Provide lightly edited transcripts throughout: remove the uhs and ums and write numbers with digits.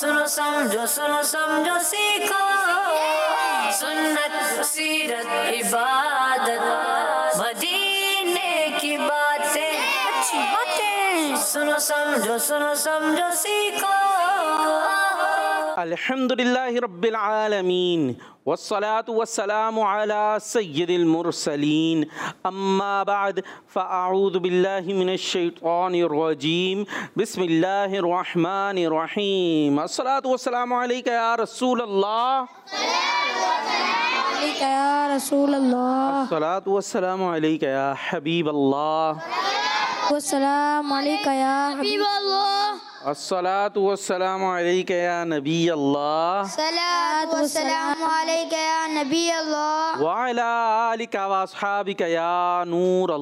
सुनो समझो सीखो सुन्नत सीरत इबादत मदीने की बातें अच्छी बातें सुनो समझो सीखो। अल्हम्दुलिल्लाहि रब्बिल आलमीन वस्सलातु वस्सलामु अला सय्यिदिल मुरसलीन अम्मा बाद फ़अऊज़ु बिल्लाहि मिनश शैतानिर रजीम बिस्मिल्लाहिर रहमानिर रहीम अस्सलातु वस्सलामु अलैका या रसूलल्लाह अस्सलातु वस्सलामु अलैका या हबीबल्लाह अस्सलातु वस्सलामु अलैका या नबी अल्लाह व अला आलिका व अस्हाबिका या नूर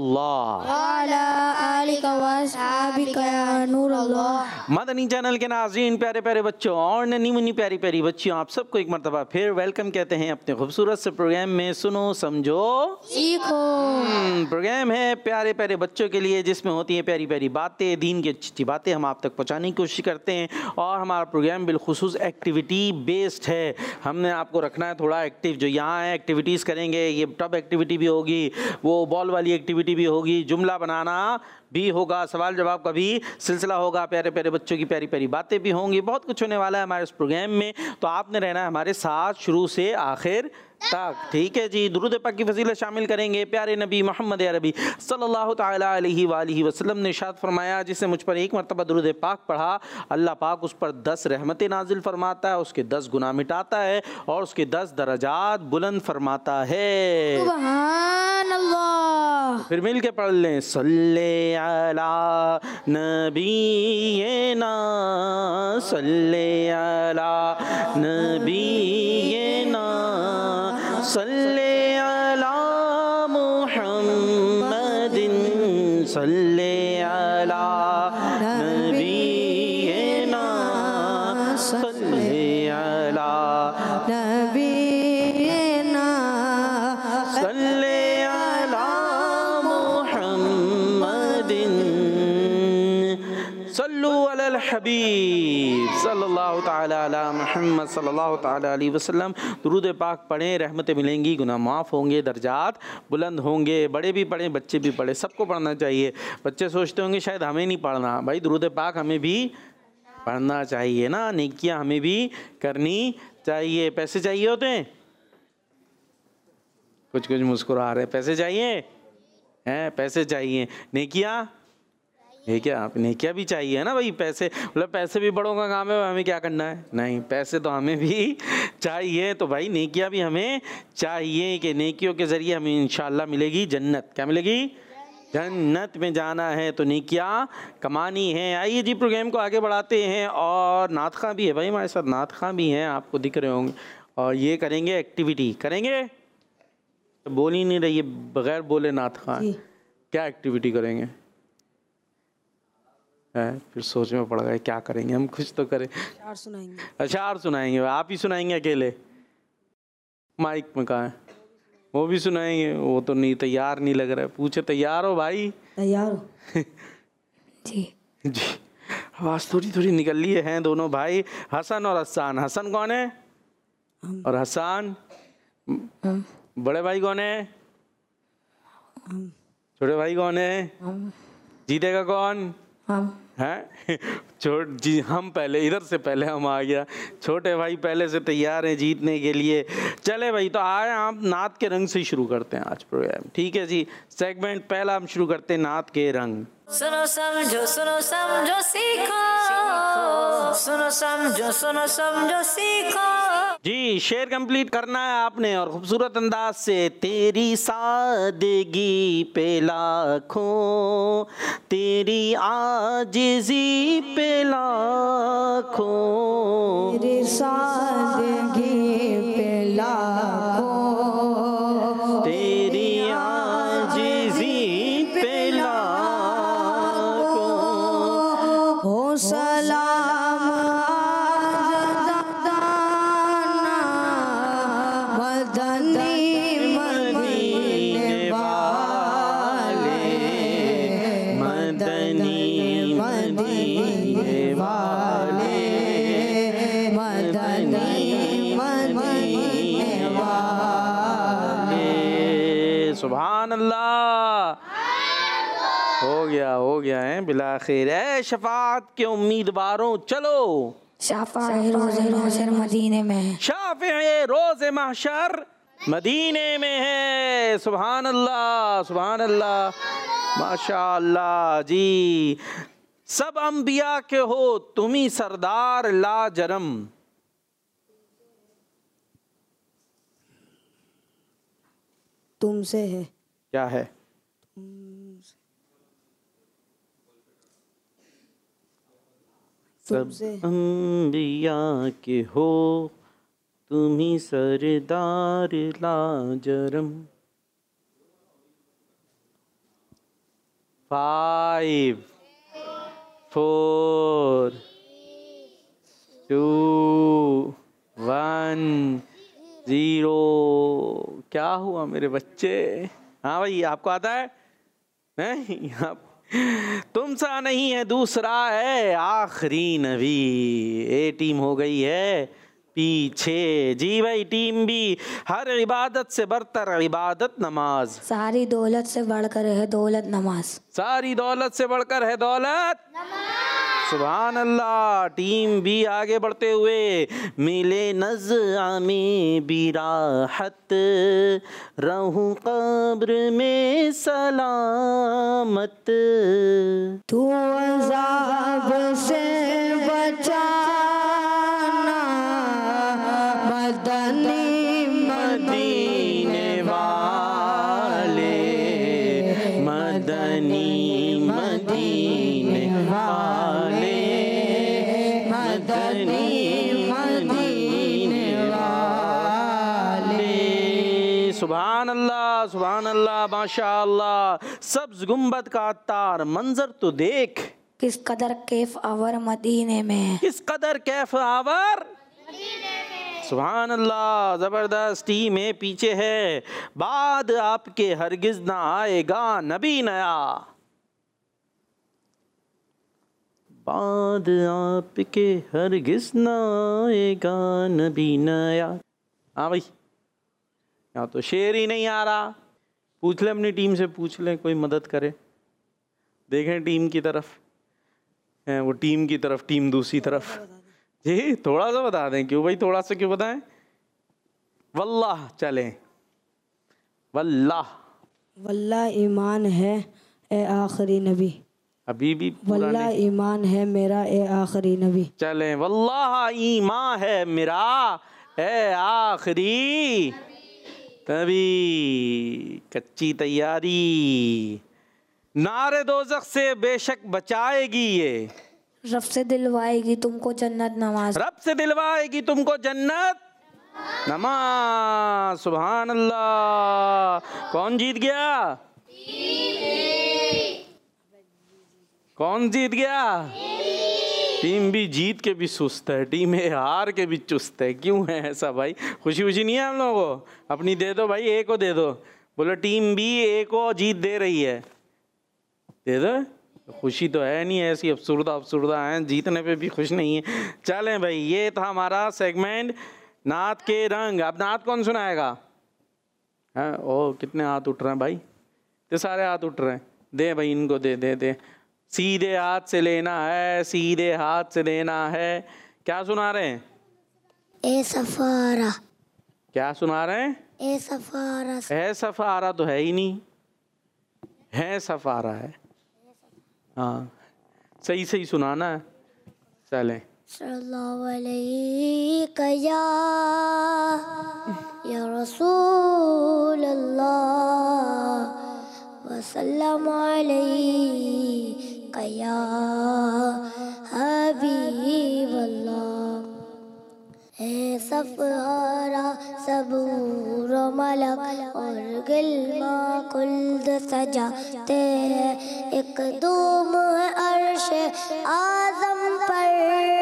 अल्लाह। मदनी चैनल के नाज़रीन, प्यारे प्यारे बच्चों और नन्ही मुन्नी प्यारी प्यारी बच्चियों, आप सबको एक मरतबा फिर वेलकम कहते हैं अपने खूबसूरत से प्रोग्राम में सुनो समझो सीखो। प्रोग्राम है प्यारे प्यारे बच्चों के लिए जिसमें होती हैं प्यारी प्यारी बातें, दीन की अच्छी अच्छी बातें हम आप तक पहुँचाने की कोशिश करते हैं। और हमारा प्रोग्राम बिलखुसूस एक्टिविटी बेस्ड है। हमने आपको रखना है थोड़ा एक्टिव। जो यहाँ है एक्टिविटीज़ करेंगे, ये टब एक्टिविटी भी होगी, वो बॉल वाली एक्टिविटी भी होगी, जुमला बनाना भी होगा, सवाल जवाब का भी सिलसिला होगा, प्यारे प्यारे बच्चों की प्यारी प्यारी बातें भी होंगी। बहुत कुछ होने वाला है हमारे इस प्रोग्राम में, तो आपने रहना है हमारे साथ शुरू से आखिर तक, ठीक है जी। दुरूद पाक की फजीलत शामिल करेंगे। प्यारे नबी मोहम्मद अरबी सल्लल्लाहु ताला अलैहि वालिहि वसल्लम ने इरशाद फरमाया, जिसने मुझ पर एक मरतबा दुरूद पाक पढ़ा, अल्लाह पाक उस पर 10 रहमतें नाजिल फरमाता है, उसके 10 गुनाह मिटाता है और उसके 10 दर्जात बुलंद फरमाता है। सुभान अल्लाह। फिर मिल के पढ़ लें, सल्ले अला नबीना सल्ले अला नबीना सल्ले अला मुहम्मदिन सल्ले अला नबीना सल्ले अला नबीना सल्ले अला मुहम्मदिन सल्लु अलल हबीब सल्लल्लाहु ताला अला मुहम्मद सल्लल्लाहु ताला अलैहि वसल्लम। दुरूद पाक पढ़ें, रहमतें मिलेंगी, गुनाह माफ़ होंगे, दर्जात बुलंद होंगे। बड़े भी पढ़ें, बच्चे भी पढ़ें, सबको पढ़ना चाहिए। बच्चे सोचते होंगे शायद हमें नहीं पढ़ना, भाई दुरूद पाक हमें भी पढ़ना चाहिए ना, नेकियां हमें भी करनी चाहिए। पैसे चाहिए होते हैं, कुछ कुछ मुस्कुरा रहे, पैसे चाहिए हैं, पैसे चाहिए, नेकियां ये क्या, आप नेकिया भी चाहिए ना भाई। पैसे मतलब पैसे भी बड़ों का काम है, हमें क्या करना है, नहीं पैसे तो हमें भी चाहिए। तो भाई नेकिया भी हमें चाहिए कि नेकियों के ज़रिए हमें इंशाअल्लाह मिलेगी जन्नत। क्या मिलेगी? जन्नत में जाना है तो नेकिया कमानी है। आइए जी प्रोग्राम को आगे बढ़ाते हैं। और नात खां भी है भाई हमारे साथ, नात खां भी हैं, आपको दिख रहे होंगे। और ये करेंगे एक्टिविटी, करेंगे तो बोल ही नहीं रही है बगैर बोले नात खां। क्या एक्टिविटी करेंगे है? फिर सोच में पड़ गए क्या करेंगे हम, कुछ तो करें। अशार सुनाएंगे। अशार सुनाएंगे? आप ही सुनाएंगे अकेले? माइक में कहाँ है? वो भी सुनाएंगे? वो तो नहीं, तैयार नहीं लग रहा है। पूछे तैयार हो भाई? तैयार हो जी जी। आवाज़ थोड़ी थोड़ी निकल ली है दोनों भाई, हसन और हसान। हसन कौन है और हसान? बड़े भाई कौन है? छोटे भाई कौन है? जीतेगा कौन? हैं? जी हम पहले, इधर से पहले हम आ गया। छोटे भाई पहले से तैयार हैं जीतने के लिए। चले भाई, तो आए हम नात के रंग से शुरू करते हैं आज प्रोग्राम, ठीक है जी। सेगमेंट पहला हम शुरू करते हैं नात के रंग। सुनो समझो सीखो सुनो समझो सीखो। जी शेर कंप्लीट करना है आपने और खूबसूरत अंदाज से। तेरी सादगी पे लाखों, तेरी आजिज़ी पे लाखों, तेरी सादगी पे लाखों, तेरी आजिज़ी पे लाखों, हो सलाम सुभान अल्लाह। हो गया है बिला खैर। है शफाअत के उम्मीदवारों चलो, शाफ़िए रोज़े मदीने में है। शाफ़िए रोज़े महशर मदीने में है। सुभान अल्लाह, सुभान अल्लाह, माशाअल्लाह जी। सब अंबिया के हो तुम ही सरदार लाजरम। तुमसे है। क्या है? सब अंबिया के हो तुम ही सरदार लाजरम। 5 4 2 1 0। क्या हुआ मेरे बच्चे? हाँ भाई, आपको आता है? नहीं, आप तुमसा नहीं है, दूसरा है आखिरी नबी। ए टीम हो गई है पीछे। जी भाई, टीम भी। हर इबादत से बरतर इबादत नमाज। सारी दौलत से बढ़कर है दौलत नमाज। सारी दौलत से बढ़कर है दौलत सुभान अल्लाह। टीम भी आगे बढ़ते हुए, मिले नज़्आमे बिराहत, रहूं कब्र में सलामत, तू अज़ाब से बचाना, मदनी मदीने वाले, मदनी मदीने वाले, सुभान अल्लाह, सुभान अल्लाह, माशाअल्लाह। सब्ज गुंबद का तार मंजर तो देख, किस कदर कैफ आवर मदीने में, किस कदर कैफ आवर सुभान अल्लाह। जबरदस्त टीम है पीछे है। बाद आपके हरगिज ना आएगा नबी नया, बाद आपके हरगिज ना आएगा नबी नया। हाँ भाई, यहाँ तो शेर ही नहीं आ रहा। पूछ ले अपनी टीम से, पूछ ले कोई मदद करे। देखें टीम की तरफ, है वो टीम की तरफ, टीम दूसरी तरफ। जी थोड़ा सा बता दें। क्यों भाई, थोड़ा सा क्यों बताएं? वल्लाह चले, वल्लाह वल्लाह ईमान है ए आखिरी नबी, अभी भी वल्लाह ईमान है मेरा ए आखिरी नबी। चले, वल्लाह ईमान है मेरा ए आखिरी नबी। कच्ची तैयारी। नारे दोज़ख से बेशक बचाएगी ये, रब से दिलवाएगी तुमको जन्नत नमाज, रब से दिलवाएगी तुमको जन्नत नमाज। सुभान अल्लाह। कौन जीत गया? कौन जीत गया? टीम भी जीत के भी सुस्त है, टीम है हार के भी चुस्त है। क्यों है ऐसा भाई? खुशी खुशी नहीं है हम लोगों को? अपनी दे दो भाई, ए को दे दो। बोलो टीम भी ए को जीत दे रही है, दे दो। खुशी तो है नहीं, ऐसी अफसुर्दा हैं, जीतने पे भी खुश नहीं है। चलें भाई, ये था हमारा सेगमेंट नात के रंग। अब नात कौन सुनाएगा? हैं ओ, कितने हाथ उठ रहे हैं भाई? तो सारे हाथ उठ रहे हैं। दे भाई इनको, दे दे दे। सीधे हाथ से लेना है, सीधे हाथ से लेना है। क्या सुना रहे हैं? ए सफारा। क्या सुना रहे हैं? ए सफारा। है सफारा तो है ही नहीं, है सफारा है। हाँ, सही सही सुनाना है। चलें। सल्लल्लाहु अलैहि या रसूल अल्लाह वसल्लम अलैहि या हबीब अल्लाह। है सफारा सबूर मलक और गिल्मा कुल्द सजाते हैं, एक दूम है अर्श आज़म पर,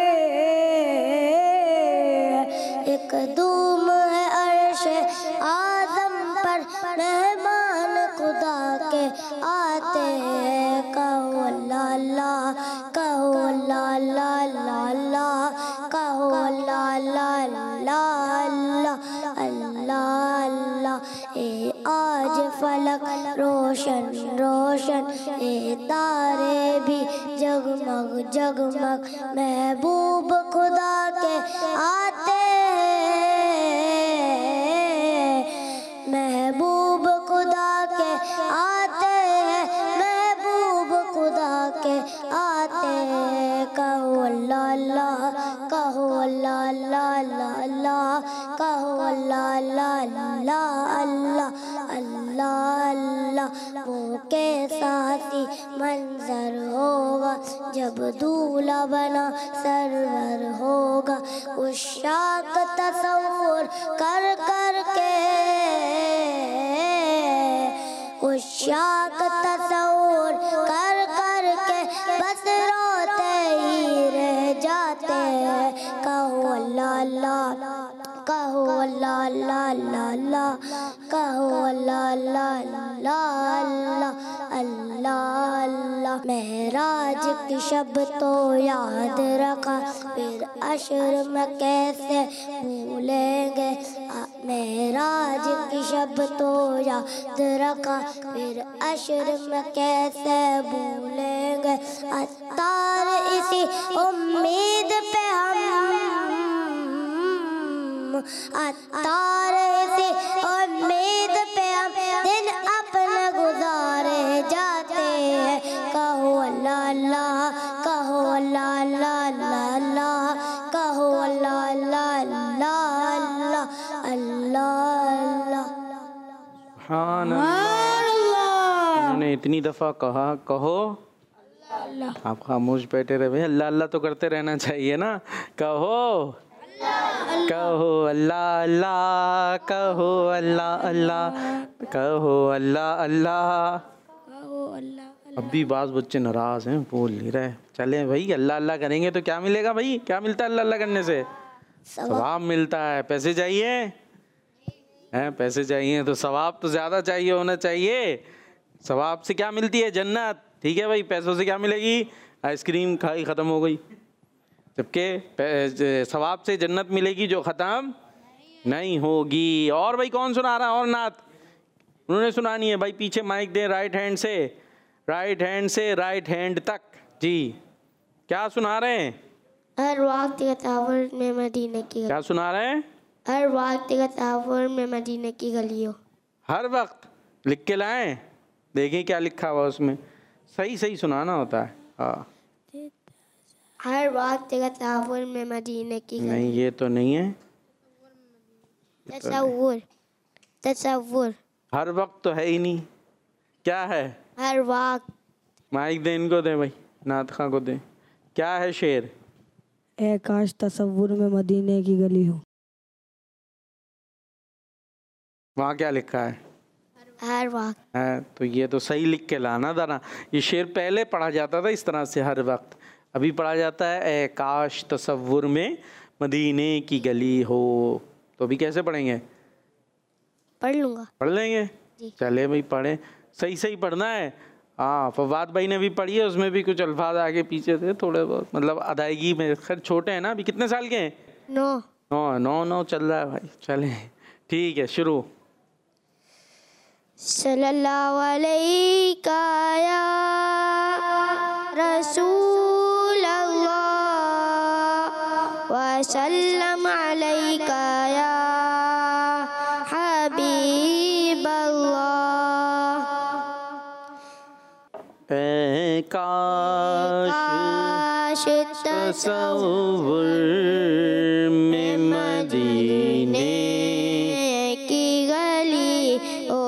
एक दूम है अर्श आज़म पर, मेहमान खुदा के आते हैं। कहो अल्लाह अल्लाह, कहो अल्लाह अल्लाह अल्लाह, कहो अल्लाह अल्लाह अल्लाह अल्लाह अल्लाह। ए आज फलक जगमग जगमग महबूब खुदा के आते हैं, महबूब खुदा के आते हैं, महबूब खुदा के आते हैं। कहो अल्लाह अल्लाह, कहो अल्लाह अल्लाह अल्लाह, कहो अल्लाह अल्लाह अल्लाह अल्लाह अल्लाह अल्लाह। वो कैसा सी मंजर होगा जब दूल्हा बना सरवर होगा। उस शाक तसव्वुर कर कर के, उस शाक तसव्वुर कर कर के बस रोते ही रह जाते हैं। कहो अल्लाह अल्लाह, कहो अल्लाह अल्लाह अल्लाह, कहो अल्लाह अल्लाह अल्लाह अल्लाह अल्लाह। महराज की शब तो याद रखा, फिर अशर में कैसे भूलेंगे। महराज की शब तो याद रखा, फिर अशर में कैसे भूलेंगे। अत्तार इसी उम्मीद पे हम, अत्तार इसी उम्मीद पे हम दिन अपने गुजारे जाते हैं। कहो अल्लाह अल्लाह, कहो अल्लाह अल्लाह अल्लाह, कहो अल्लाह अल्लाह अल्लाह अल्लाह अल्लाह। सुभान अल्लाह। उन्होंने इतनी दफ़ा कहा कहो अल्लाह। आप खामोश बैठे रहे, अल्लाह अल्लाह तो करते रहना चाहिए ना। कहो कहो अल्लाह अल्लाह, कहो अल्लाह अल्लाह, कहो अल्लाह अल्लाह। अब भी बाज़ बच्चे नाराज़ हैं, बोल नहीं रहे। चले भाई, अल्लाह अल्लाह करेंगे तो क्या मिलेगा भाई? क्या मिलता है अल्लाह अल्लाह करने से? सवाब मिलता है। पैसे चाहिए हैं? पैसे चाहिए तो सवाब तो ज़्यादा चाहिए होना चाहिए। सवाब से क्या मिलती है? जन्नत। ठीक है भाई, पैसों से क्या मिलेगी? आइसक्रीम खाई ख़त्म हो गई, जबकि सवाब से जन्नत मिलेगी जो ख़त्म नहीं होगी। और भाई कौन सुना रहा है? और नात उन्होंने सुनानी है भाई। पीछे माइक दे, राइट हैंड से, राइट हैंड से राइट हैंड तक जी। क्या सुना रहे हैं? हर वक्त का तसव्वुर में मदीने की, क्या सुना रहे हैं? हर वक्त का तसव्वुर में मदीने की गलियों। हर वक्त लिख के लाएं, देखें क्या लिखा हुआ उसमें। सही सही सुनाना होता है। हाँ, हर वक्त का तसव्वुर में मदीने की गलियों। नहीं ये तो नहीं है। तसव्वुर, तसव्वुर हर वक्त तो है ही नहीं। क्या है? हर वक्त। माइक दे, इनको दे भाई, नात खां को दे। क्या है शेर? ए काश तसव्वुर में मदीने की गली हो। वहाँ क्या लिखा है? हर वक्त है तो ये तो सही लिख के लाना था ना। ये शेर पहले पढ़ा जाता था इस तरह से, हर वक्त। अभी पढ़ा जाता है ए काश तसव्वुर में मदीने की गली हो। तो अभी कैसे पढ़ेंगे? पढ़ लूँगा, पढ़ लेंगे। चले भाई पढ़े, सही सही पढ़ना है। हाँ, फवाद भाई ने भी पढ़ी है, उसमें भी कुछ अल्फाज आगे पीछे थे थोड़े बहुत, मतलब अदायगी में। खैर छोटे हैं ना अभी। कितने साल के हैं? 9। 9 चल रहा है भाई। चले ठीक है, शुरू। सल्लल्लाहु अलैहि या रसूल अल्लाह वसल्लम अलैका या हबीब अल्लाह। ए काश तसव्वुर में मदीने की गली ओ,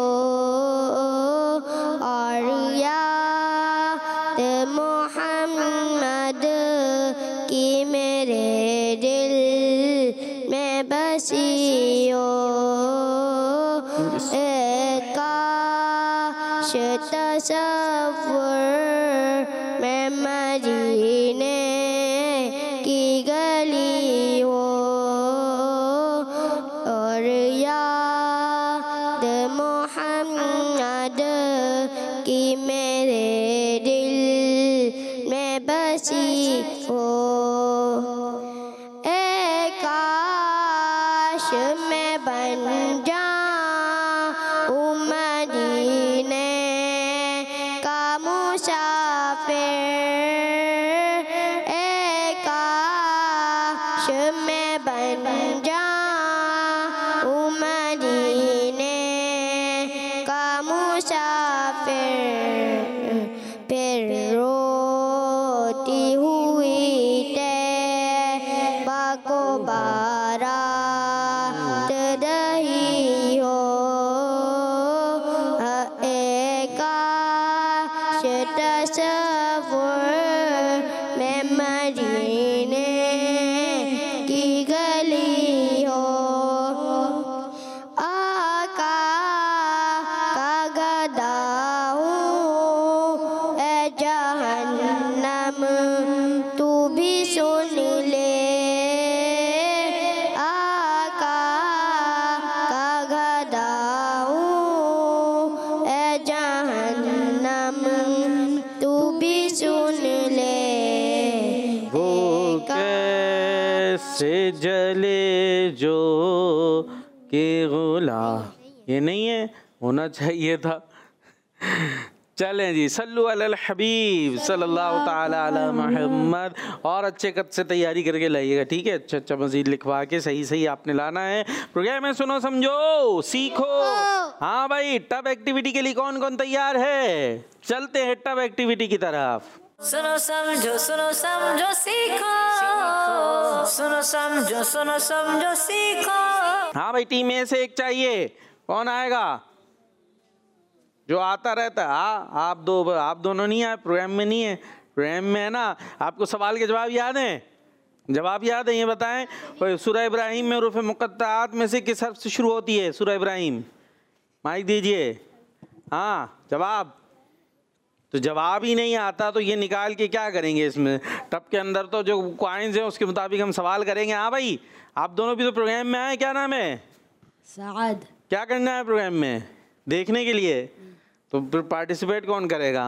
और याद मोहम्मद की मेरे दिल में बसी हो। काश तसव्वुर में मदीने की गली हो, और याद मोहम्मद की मेरे दिल में बसी हो। ए काश मैं बन जाऊं मदीने का मुसाफिर, मैं बन जाऊं मदीने का मुसाफिर फिर रोती हुई तैबा को बारात रही हो काश तसव्वुर में मदीने की गली हो आका का गदा हूँ ए जहन्नम तू भी सुन ले आका का गदा हूँ ए जहन्नम तू भी सुन ले वो कैसे जले जो के गुलाम, ये नहीं है, होना चाहिए था। चलें जी, सल्लु अलल हबीब सल्लल्लाहु ताला अला मुहम्मद। और अच्छे कद से तैयारी करके लाइएगा, ठीक है? अच्छा मजीद लिखवा के सही सही आपने लाना है। प्रोग्राम में सुनो समझो सीखो। हाँ भाई, टब एक्टिविटी के लिए कौन कौन तैयार है? चलते हैं टब एक्टिविटी की तरफ। सुनो समझो सीखो, सुनो समझो सीखो। हाँ भाई, टीम में से एक चाहिए। कौन आएगा? जो आता रहता है। हाँ, आप दोनों नहीं आए, प्रोग्राम में नहीं है। प्रोग्राम में है ना। आपको सवाल के जवाब याद है? जवाब याद है? ये बताएं। सूरह इब्राहिम में हुरूफ मुक़त्तआत में से किस हर्फ से शुरू होती है? सूरह इब्राहिम, माइक दीजिए। हाँ, जवाब तो जवाब ही नहीं आता तो ये निकाल के क्या करेंगे? इसमें टब के अंदर तो जो क्वाइंस हैं उसके मुताबिक हम सवाल करेंगे। हाँ भाई, आप दोनों भी तो प्रोग्राम में आए। क्या नाम है? साद। क्या करना है प्रोग्राम में? देखने के लिए। तो फिर पार्टिसिपेट कौन करेगा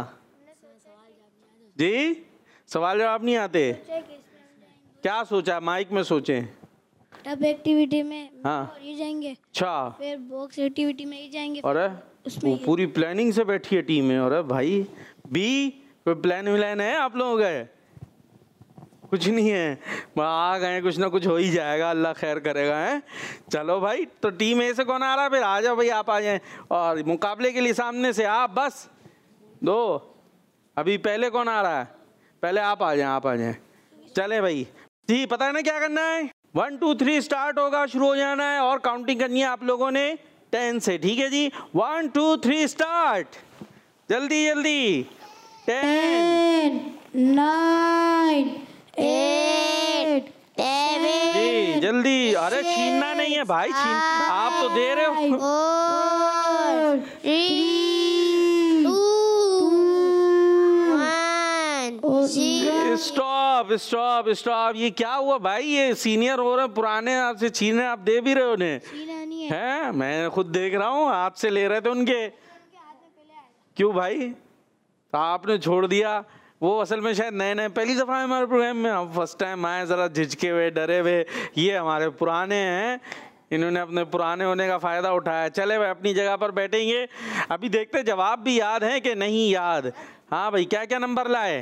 जी? सवाल जवाब नहीं आते? क्या सोचा? माइक में सोचें। टब एक्टिविटी में हाँ, और ये जाएंगे, अच्छा। फिर बॉक्स एक्टिविटी में ये जाएंगे। अरे वो पूरी प्लानिंग से बैठी है टीम में। अरे भाई भी कोई प्लान व्लान है आप लोगों का? कुछ नहीं है, आ गए, कुछ ना कुछ हो ही जाएगा, अल्लाह खैर करेगा है। चलो भाई, तो टीम ए से कौन आ रहा है? फिर आ जाओ भाई, आप आ जाएं। और मुकाबले के लिए सामने से आप बस दो। अभी पहले कौन आ रहा है? पहले आप आ जाएं। चले भाई जी, पता है ना क्या करना है? 1 2 3 स्टार्ट होगा, शुरू हो जाना है और काउंटिंग करनी है आप लोगों ने 10 से, ठीक है जी? 1 2 3 स्टार्ट। जल्दी जल्दी। 10 9 8 जी जल्दी। अरे छीनना नहीं है भाई, छीन आप तो दे रहे हो। 4 3 2 1 स्टॉप। ये क्या हुआ भाई? ये सीनियर हो रहे, पुराने आपसे छीन रहे, आप दे भी रहे हो उन्हें। हैं? मैं खुद देख रहा हूँ, हाथ से ले रहे थे उनके। क्यों भाई? तो आपने छोड़ दिया। वो असल में शायद नए पहली दफ़ा है हमारे प्रोग्राम में, हम फर्स्ट टाइम आए, ज़रा झिझके हुए, डरे हुए। ये हमारे पुराने हैं, इन्होंने अपने पुराने होने का फ़ायदा उठाया। चले भाई, अपनी जगह पर बैठेंगे। अभी देखते जवाब भी याद है कि नहीं याद। हाँ भाई, क्या क्या नंबर लाए?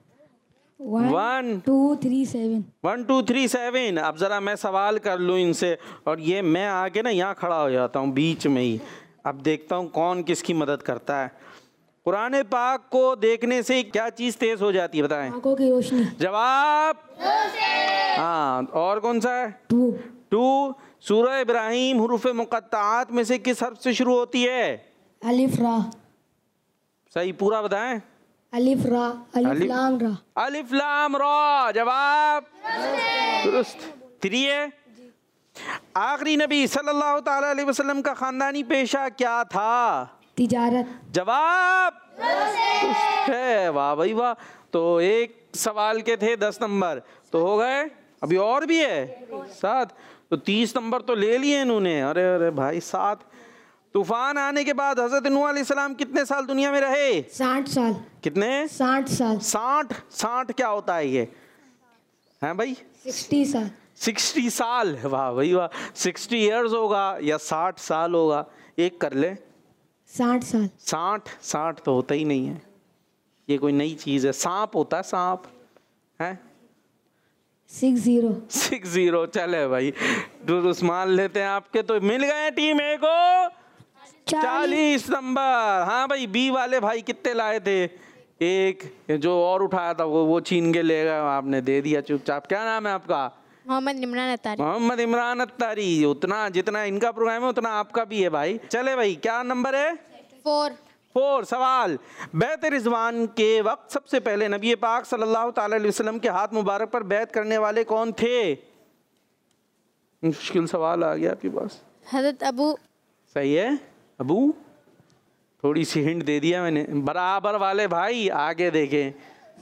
1 2 3 7। 1 2 3 7। अब ज़रा मैं सवाल कर लूँ इनसे, और ये मैं आके ना यहाँ खड़ा हो जाता हूँ बीच में ही। अब देखता हूँ कौन किसकी मदद करता है। कुरान पाक को देखने से क्या चीज़ तेज हो जाती है? बताएं। आंखों की रोशनी। जवाब हाँ। और कौन सा है? 2। सूरह इब्राहिम हुरूफ मुक़त्तआत में से किस हर्फ से शुरू होती है? अलिफ रा। सही पूरा बताएं। अलिफ रा, अलिफ लाम रा। अलिफ लाम रा। जवाब दुरुस्त। 3 है। आखिरी नबी सल्लल्लाहु ताला अलैहि वसल्लम का खानदानी पेशा क्या था? तिजारत। जवाब है। वाह भाई वाह। तो एक सवाल के थे 10 नंबर तो हो गए, अभी और भी है 7, तो 30 नंबर तो ले लिए इन्होंने। अरे अरे भाई 7। तूफान आने के बाद हजरत नूह अलैहिस्सलाम कितने साल दुनिया में रहे? 60 साल। कितने? 60 साल। 60 क्या होता है ये? हैं भाई? 60 साल। 60 साल। वाह भाई वाह। 60 ईयर्स होगा या 60 साल होगा? एक कर ले। 60 साल। 60 तो होता ही नहीं है, ये कोई नई चीज़ है। सांप होता है, सांप है 60। 60। चले भाई, दुरुस्त मान लेते हैं आपके। तो मिल गए टीम ए को 40 नंबर। हाँ भाई, बी वाले भाई कितने लाए थे? एक। जो और उठाया था वो छीन के ले गए, आपने दे दिया चुपचाप। क्या नाम है आपका? मोहम्मद इमरान अत्तारी। मोहम्मद इमरान अत्तारी। उतना जितना इनका प्रोग्राम है उतना आपका भी है भाई। चले भाई, क्या नंबर है? 4। सवाल, बैत रिजवान के वक्त सबसे पहले नबी पाक सल्लल्लाहु ताला अलैहि वसल्लम के हाथ मुबारक पर बैत करने वाले कौन थे? मुश्किल सवाल आ गया आपके पास। हजरत अबू। सही है, अबू। थोड़ी सी हिंट दे दिया मैंने। बराबर वाले भाई आगे देखें,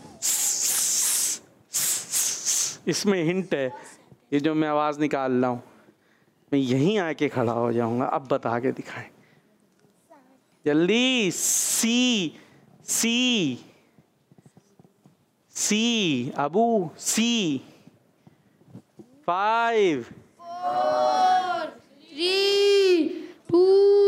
इसमें हिंट है। ये जो मैं आवाज निकाल रहा हूं, मैं यहीं आके खड़ा हो जाऊंगा। अब बता के दिखाएं जल्दी। सी अबू, सी। 5 4 3 2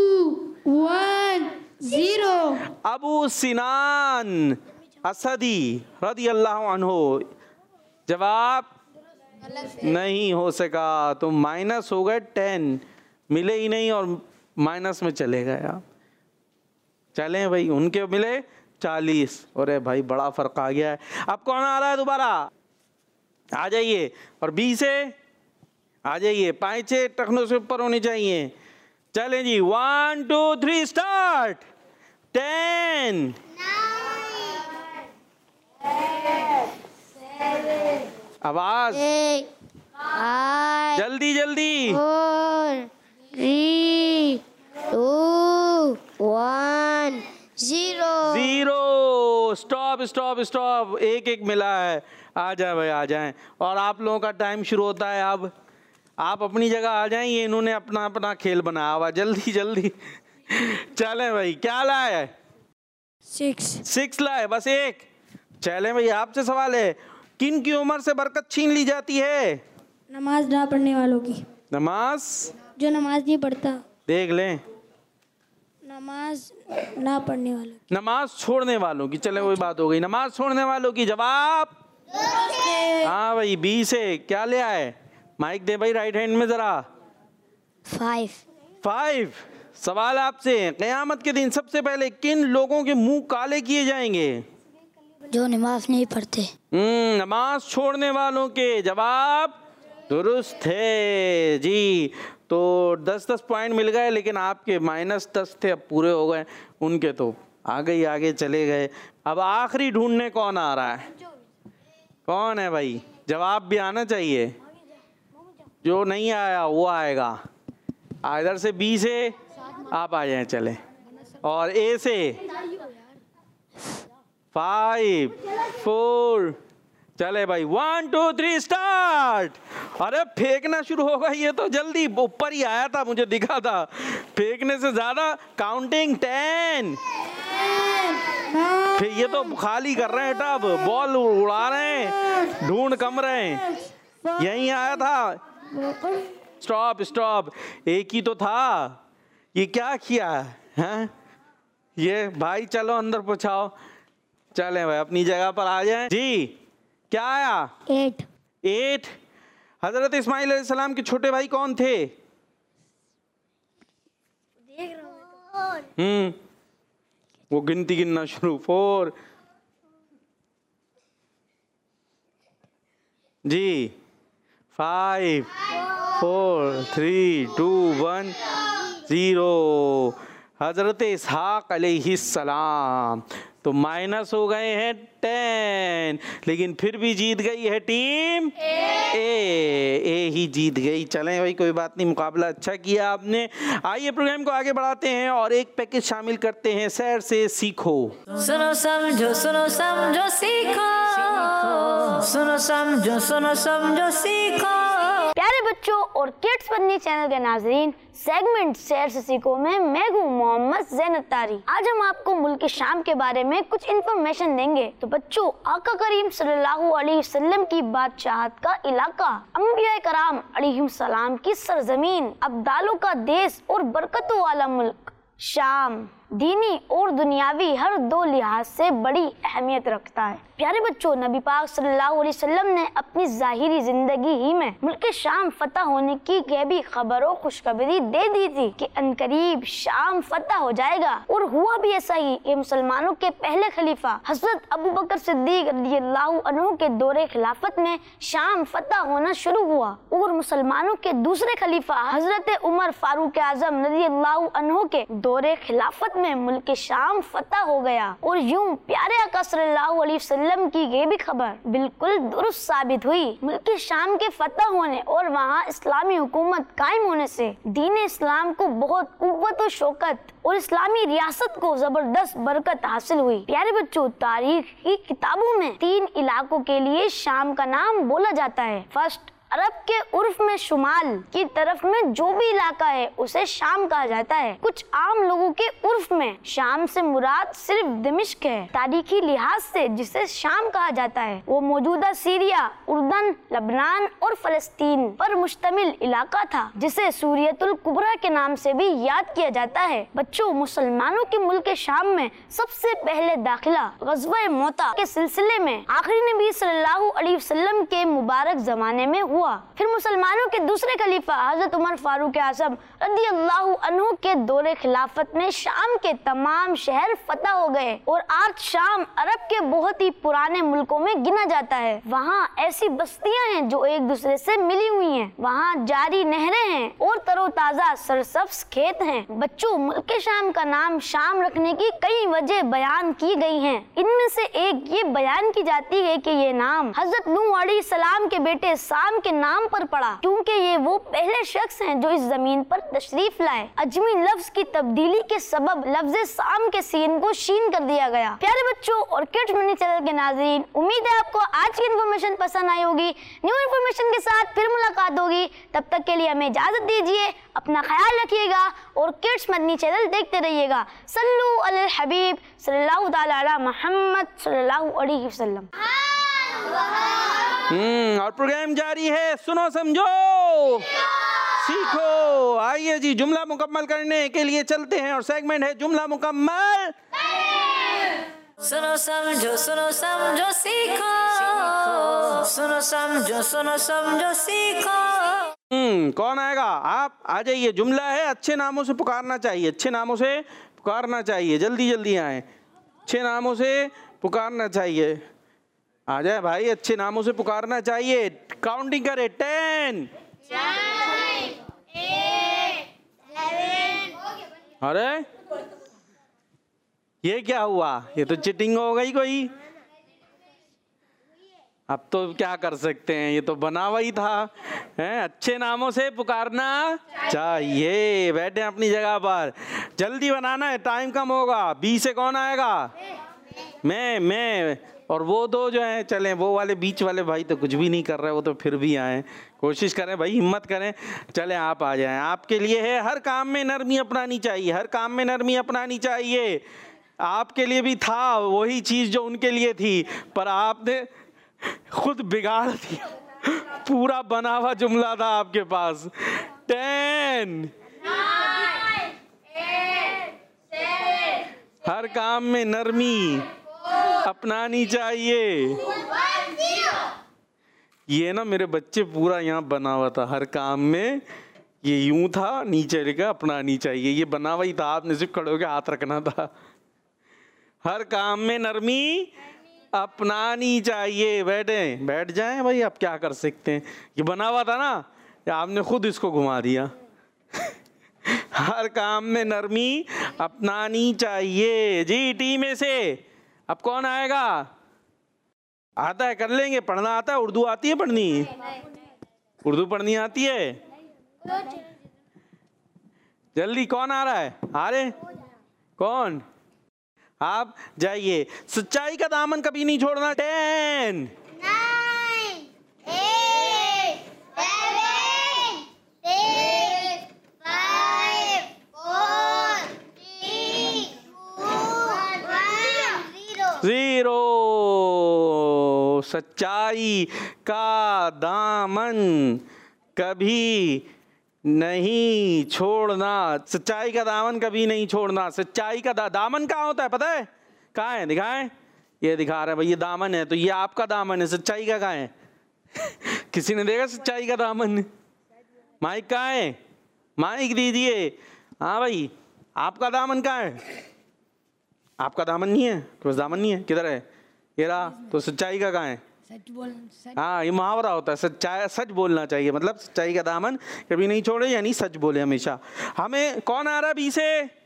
1 0। अबू सिनान असदी रदी अल्लाह अन्हो। जवाब नहीं हो सका, तो माइनस हो गए 10। मिले ही नहीं और माइनस में चले गए आप। चलें भाई, उनके मिले 40। अरे भाई बड़ा फर्क आ गया है। अब कौन आ रहा है दोबारा? आ जाइए। और बी से आ जाइए। पाँचे टखनों से ऊपर होनी चाहिए। चलें जी, 1 2 3 स्टार्ट। 10 आवाज जल्दी जल्दी। 4 3 2 1 0। स्टॉप। एक मिला है। आ जाए भाई, आ जाएं। और आप लोगों का टाइम शुरू होता है अब। आप अपनी जगह आ जाएं। ये इन्होंने अपना अपना खेल बनाया हुआ। जल्दी जल्दी चलें भाई। क्या लाए? 6 लाए, बस एक। चलें भाई, आपसे सवाल है, किन की उम्र से बरकत छीन ली जाती है? नमाज ना पढ़ने वालों की। नमाज? जो नमाज नहीं पढ़ता। देख लें। नमाज ना पढ़ने वालों की। नमाज छोड़ने वालों की। चले, वही बात हो गई। नमाज छोड़ने वालों की। जवाब हाँ भाई, बी से। क्या ले आए? माइक दे भाई राइट हैंड में जरा। 5। सवाल आपसे, क़यामत के दिन सबसे पहले किन लोगों के मुंह काले किए जाएंगे? जो नमाज नहीं पढ़ते। नमाज छोड़ने वालों के। जवाब दुरुस्त है जी। तो 10-10 पॉइंट मिल गए, लेकिन आपके -10 थे, अब पूरे हो गए। उनके तो आगे चले गए। अब आखिरी ढूंढने कौन आ रहा है? कौन है भाई? जवाब भी आना चाहिए। जो नहीं आया वो आएगा। इधर से बी से आप आ जाएं। चले, और ए से 5 4। चले भाई, 1 2 3 स्टार्ट। अरे फेंकना शुरू होगा। ये तो जल्दी ऊपर ही आया था, मुझे दिखा था। फेंकने से ज्यादा काउंटिंग 10। फिर ये तो खाली कर रहे हैं टब, बॉल उड़ा रहे हैं, ढूंढ कम रहे हैं। यहीं आया था। स्टॉप। एक ही तो था। ये क्या किया है? ये भाई चलो अंदर पहुंचाओ। चलें भाई, अपनी जगह पर आ जाएं जी। क्या आया? 8। हजरत इस्माइल अलैहिस्सलाम के छोटे भाई कौन थे? वो गिनना शुरू। 4 जी। 5 4 3 2 1 0। हजरत इसहाक अलैहिस्सलाम। तो माइनस हो गए हैं 10, लेकिन फिर भी जीत गई है टीम ए ही जीत गई। चलें भाई, कोई बात नहीं, मुकाबला अच्छा किया आपने। आइए प्रोग्राम को आगे बढ़ाते हैं और एक पैकेज शामिल करते हैं, सैर से सीखो। सुनो समझो सीखो। सुनो समझो सीखो। प्यारे बच्चों और किड्स पन्नी चैनल के नाजरीन, सेगमेंट सैर से सीखो में मैं हूँ मोहम्मद ज़ैन अत्तारी। आज हम आपको मुल्क शाम के बारे में कुछ इन्फॉर्मेशन देंगे। तो बच्चों, आका करीम सल्लल्लाहु अलैहि वसल्लम की बादशाहत का इलाका, अंबिया कराम अलैहिस्सलाम की सरजमीन, अब्दालों का देश और बरकतों वाला मुल्क शाम दीनी और दुनियावी हर दो लिहाज से बड़ी अहमियत रखता है। प्यारे बच्चों, नबी पाक सल्लल्लाहु अलैहि वसल्लम ने अपनी जाहिरी जिंदगी ही में मुल्क शाम फतह होने की गैबी खबरों खुशखबरी दे दी थी कि अनकरीब शाम फतह हो जाएगा। और हुआ भी ऐसा ही कि मुसलमानों के पहले खलीफा हजरत अबू बकर सिद्दीक रज़ियल्लाहु अन्हु के दौरे खिलाफत में शाम फतह होना शुरू हुआ और मुसलमानों के दूसरे खलीफा हजरत उमर फारूक आजम रज़ियल्लाहु अन्हु के दौरे खिलाफत में मुल्क शाम फतह हो गया। और यूं प्यारे आका सल्लल्लाहु अलैहि वसल्लम की ये भी खबर बिल्कुल दुरुस्त साबित हुई। मुल्क शाम के फतह होने और वहाँ इस्लामी हुकूमत कायम होने से दीन इस्लाम को बहुत कुव्वत और शौकत और इस्लामी रियासत को जबरदस्त बरकत हासिल हुई। प्यारे बच्चों, तारीख की किताबों में 3 इलाकों के लिए शाम का नाम बोला जाता है। फर्स्ट, अरब के उर्फ में शुमाल की तरफ में जो भी इलाका है उसे शाम कहा जाता है। कुछ आम लोगों के उर्फ में शाम से मुराद सिर्फ दिमिश्क है। तारीखी लिहाज से जिसे शाम कहा जाता है वो मौजूदा सीरिया, उर्दन, लबनान और फलस्तीन पर मुश्तमिल इलाका था, जिसे सूरियतुल कुबरा के नाम से भी याद किया जाता है। बच्चों, मुसलमानों के मुल्क शाम में सबसे पहले दाखिला ग़ज़वा मोता के सिलसिले में आखिरी नबी सल्लल्लाहु अलैहि वसल्लम के मुबारक जमाने में हुआ। फिर मुसलमानों के दूसरे खलीफा हजरत उमर फारूक आज़म रज़ियल्लाहु अन्हु के दौरे खिलाफत में शाम के तमाम शहर फतह हो गए और आज शाम अरब के बहुत ही पुराने मुल्कों में गिना जाता है। वहाँ ऐसी बस्तियां हैं जो एक दूसरे से मिली हुई हैं। वहाँ जारी नहरें हैं और तरोताजा सरसब्ज खेत हैं। बच्चों, मुल्क शाम का नाम शाम रखने की कई वजह बयान की गई हैं। इनमें से एक ये बयान की जाती है कि ये नाम हजरत नूह अलैहिस्सलाम के बेटे साम के नाम पर पड़ा, क्योंकि ये वो पहले शख्स हैं जो इस जमीन पर तशरीफ लाए। अजमी लफ्ज की तब्दीली के सबब लफ्ज साम के सीन को शीन कर दिया गया। प्यारे बच्चों और किड्स मनी चैनल के नाज़रीन, उम्मीद है आपको आज की इन्फॉर्मेशन पसंद आई होगी। न्यू इन्फॉर्मेशन के साथ फिर मुलाकात होगी। तब तक के लिए हमें इजाजत दीजिए। अपना ख्याल रखिएगा और किड्स मनी चैनल देखते रहिएगा। सल्लू अलल हबीब सल्लल्लाहु तआला अला मुहम्मद सल्लल्लाहु अलैहि वसल्लम। और प्रोग्राम जारी है, सुनो समझो सीखो। आइए जी, जुमला मुकम्मल करने के लिए चलते हैं और सेगमेंट है जुमला मुकम्मल। सुनो समझो सीखो, सुनो समझो सीखो। कौन आएगा? आप आ जाइए। जुमला है अच्छे नामों से पुकारना चाहिए, अच्छे नामों से पुकारना चाहिए। जल्दी जल्दी आए, अच्छे नामों से पुकारना चाहिए। आ जाए भाई, अच्छे नामों से पुकारना चाहिए। काउंटिंग करे 10 अरे ये क्या हुआ? ये तो चीटिंग हो गई कोई। अब तो क्या कर सकते हैं, ये तो बना हुआ ही था। हैं, अच्छे नामों से पुकारना चाहिए। बैठे अपनी जगह पर, जल्दी बनाना है, टाइम कम होगा। बी से कौन आएगा? मैं और वो दो जो हैं, चलें वो वाले बीच वाले भाई तो कुछ भी नहीं कर रहे, वो तो फिर भी आए। कोशिश करें भाई, हिम्मत करें। चलें आप आ जाएं। आपके लिए है हर काम में नरमी अपनानी चाहिए, हर काम में नरमी अपनानी चाहिए। आपके लिए भी था वही चीज़ जो उनके लिए थी, पर आपने खुद बिगाड़ दिया। पूरा बना हुआ जुमला था आपके पास। 10 हर काम में नरमी अपनानी चाहिए। ये ना मेरे बच्चे पूरा यहाँ बना हुआ था, हर काम में ये यूं था, नीचे लिखा अपनानी चाहिए। ये बना हुआ ही था, आपने सिर्फ खड़े होकर हाथ रखना था। हर काम में नरमी अपनानी चाहिए। बैठ जाएं भाई, आप क्या कर सकते हैं। ये बना हुआ था ना, आपने खुद इसको घुमा दिया। हर काम में नरमी अपनानी चाहिए। जी, टी में से अब कौन आएगा? आता है, कर लेंगे। पढ़ना आता है? उर्दू आती है पढ़नी? उर्दू पढ़नी आती है? जल्दी कौन आ रहा है? आ रहे कौन? आप जाइए। सच्चाई का दामन कभी नहीं छोड़ना। 10 0। सच्चाई का दामन कभी नहीं छोड़ना। सच्चाई का दामन कभी नहीं छोड़ना। सच्चाई का दामन कहाँ होता है पता है? कहाँ है? दिखाएं। ये दिखा रहा है भाई ये दामन है, तो ये आपका दामन है, सच्चाई का कहाँ है? किसी ने देखा सच्चाई का दामन? माइक कहाँ है? माइक दीजिए। हाँ भाई आपका दामन कहाँ है? आपका दामन नहीं है? तो दामन नहीं है, किधर है? ये रहा। तो सच्चाई का कहाँ है? हाँ ये मुहावरा होता है, सच्चाई सच बोलना चाहिए, मतलब सच्चाई का दामन कभी नहीं छोड़े, यानी सच बोले हमेशा। हमें कौन आ रहा है बी से?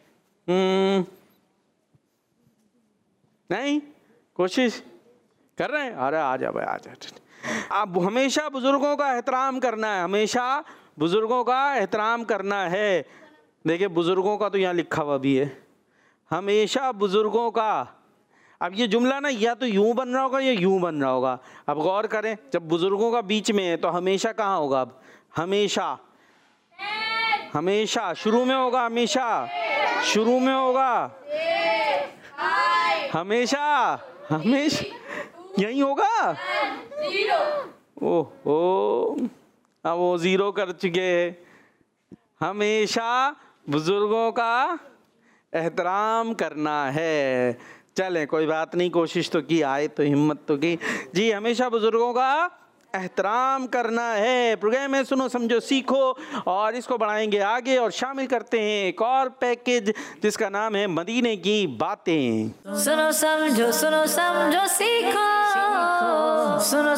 नहीं, कोशिश कर रहे हैं? अरे आ जा भाई आ जा। अब हमेशा बुजुर्गों का एहतराम करना है, हमेशा बुजुर्गों का एहतराम करना है। देखिए बुजुर्गों का तो यहाँ लिखा हुआ भी है, हमेशा बुजुर्गों का। अब ये जुमला ना या तो यूं बन रहा होगा या यूं बन रहा होगा। अब गौर करें, जब बुजुर्गों का बीच में है तो हमेशा कहाँ होगा? अब हमेशा, हमेशा शुरू में होगा, हमेशा शुरू में होगा, हमेशा हमेशा यही होगा। ओहो अब वो जीरो कर चुके हैं। हमेशा बुजुर्गों का एहतराम करना है। चलें कोई बात नहीं, कोशिश तो की, आए तो हिम्मत तो की जी। हमेशा बुजुर्गों का एहतराम करना है। प्रोग्राम में सुनो समझो सीखो, और इसको बढ़ाएंगे आगे और शामिल करते हैं एक और पैकेज जिसका नाम है मदीने की बातें। सुनो समझो सीखो, सुनो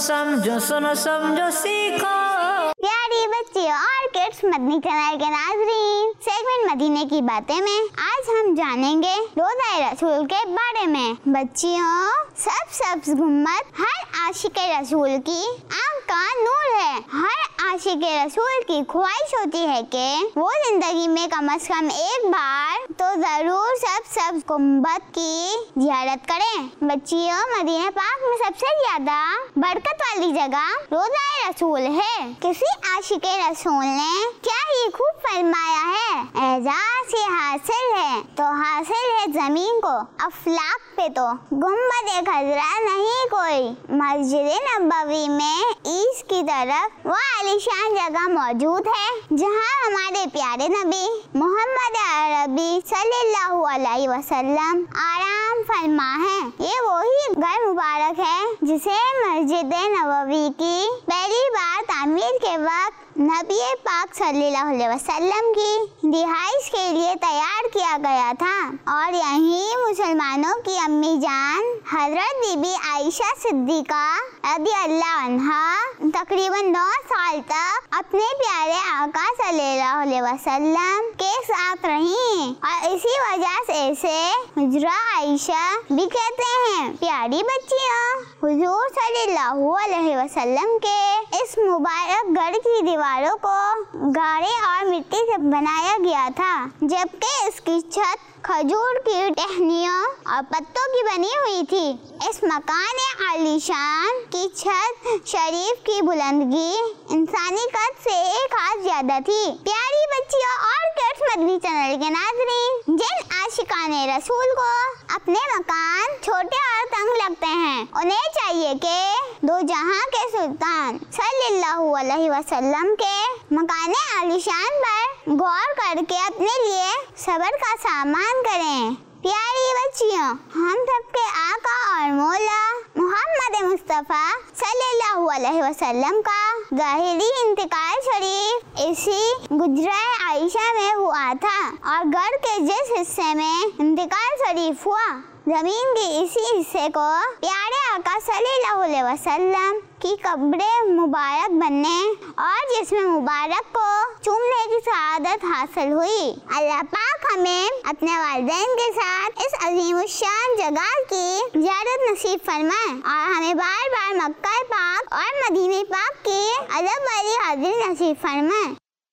समझो सीखो। प्यारी बच्चियों और किड्स मदनी चैनल के नाज़रीन, सेगमेंट मदीने की बातें में आज हम जानेंगे रोज़ाए रसूल के बारे में। बच्चियों सब्ज़ गुम्मत हर आशिक़े रसूल की आँख का नूर है। हर आशिक़े रसूल की ख्वाहिश होती है कि वो जिंदगी में कम से कम एक बार तो जरूर सब्ज़ गुम्मत की ज़ियारत करें। बच्चियों मदीना पाक में सबसे ज्यादा बरकत वाली जगह रोज़ाए रसूल है। किसी आशिक़े रसूल ने क्या ही खूब फरमाया है, एजाज़ ये हासिल है तो हासिल है जमीन को, अफलाक पे तो गुम्बद खजरा नहीं कोई। मस्जिद नबवी में ईस्ट की तरफ वो आलीशान जगह मौजूद है जहाँ हमारे प्यारे नबी मोहम्मद अरबी सल्लल्लाहु अलैहि वसल्लम आराम फरमा है। ये वही घर मुबारक है जिसे मस्जिद नबवी की पहली बार तामीर के वक्त नबी पाक सल्लल्लाहु अलैहि वसल्लम की रिहाइश के लिए तैयार किया गया था, और यहीं मुसलमानों की अम्मी जान हजरत बीबी आयशा सिद्दीका रज़ियल्लाहु अन्हा तकरीबन 9 साल तक अपने प्यारे आका सल्लल्लाहु अलैहि वसल्लम के साथ रहीं, और इसी वजह से इसे हुजरा आयशा भी कहते हैं। प्यारी बच्चियों हुजूर सल्लल्लाहु अलैहि वसल्लम के इस मुबारक घर की दीवारों को गारे और मिट्टी से बनाया गया था, जबकि इसकी छत खजूर की टहनियों और पत्तों की बनी हुई थी। इस मकान आलीशान की छत शरीफ की बुलंदगी इंसानी कद से एक हाथ ज्यादा थी। प्यारी बच्चियों और किड्स मदनी चैनल के नाज़रीन, जिन आशिकाने रसूल को अपने मकान छोटे और तंग लगते हैं, उन्हें चाहिए कि दो जहां के सुल्तान सल्लल्लाहु अलैहि वसल्लम के मकान आलीशान पर गौर करके अपने लिए सब्र का सामान करें। प्यारी बच्चियों हम सबके आका और मौला मोहम्मद मुस्तफ़ा सल्लल्लाहु अलैहि वसल्लम का ज़ाहिरी इंतकाल शरीफ इसी गुजरा आयशा में हुआ था, और घर के जिस हिस्से में इंतकाल शरीफ हुआ जमीन के इसी हिस्से को प्यारे आका सल्लल्लाहु अलैहि वसल्लम की कब्र मुबारक बनने और जिसमें मुबारक को चूमने की सआदत हासिल हुई। अल्लाह पाक हमें अपने वालिदैन के साथ इस अजीमुशान जगह की ज़ियारत नसीब फरमाए, और हमें बार बार मक्का पाक और मदीने पाक की अदब वाली हाजिरी नसीब फरमाए।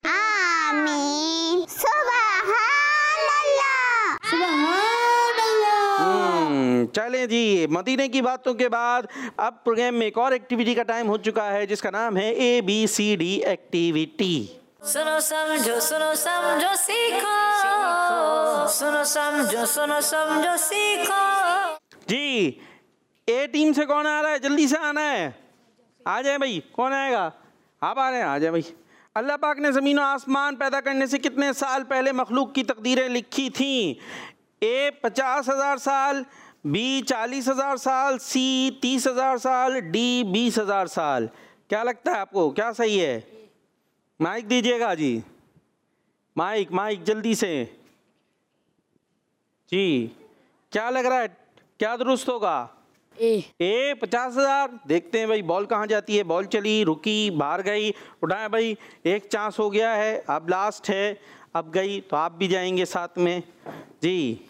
आमीन। सुभान अल्लाह। चलें जी, मदीने की बातों के बाद अब प्रोग्राम में एक और एक्टिविटी का टाइम हो चुका है जिसका नाम है ABCD एक्टिविटी। सुनो समझो सीखो, सुनो समझो सीखो। जी ए टीम से कौन आ रहा है? जल्दी से आना है, आ जाए भाई। कौन आएगा? आप आ रहे हैं, आ जाए भाई। अल्लाह पाक ने ज़मीन और आसमान पैदा करने से कितने साल पहले मखलूक की तकदीरें लिखी थी? A 50,000 साल, बी 40,000 साल, सी 30,000 साल, डी 20,000 साल। क्या लगता है आपको, क्या सही है? माइक दीजिएगा जी, माइक माइक जल्दी से जी। क्या लग रहा है, क्या दुरुस्त होगा? ए 50,000। देखते हैं भाई बॉल कहाँ जाती है। बॉल चली, रुकी, बाहर गई, उठाया भाई, एक चांस हो गया है, अब लास्ट है, अब गई तो आप भी जाएंगे साथ में जी।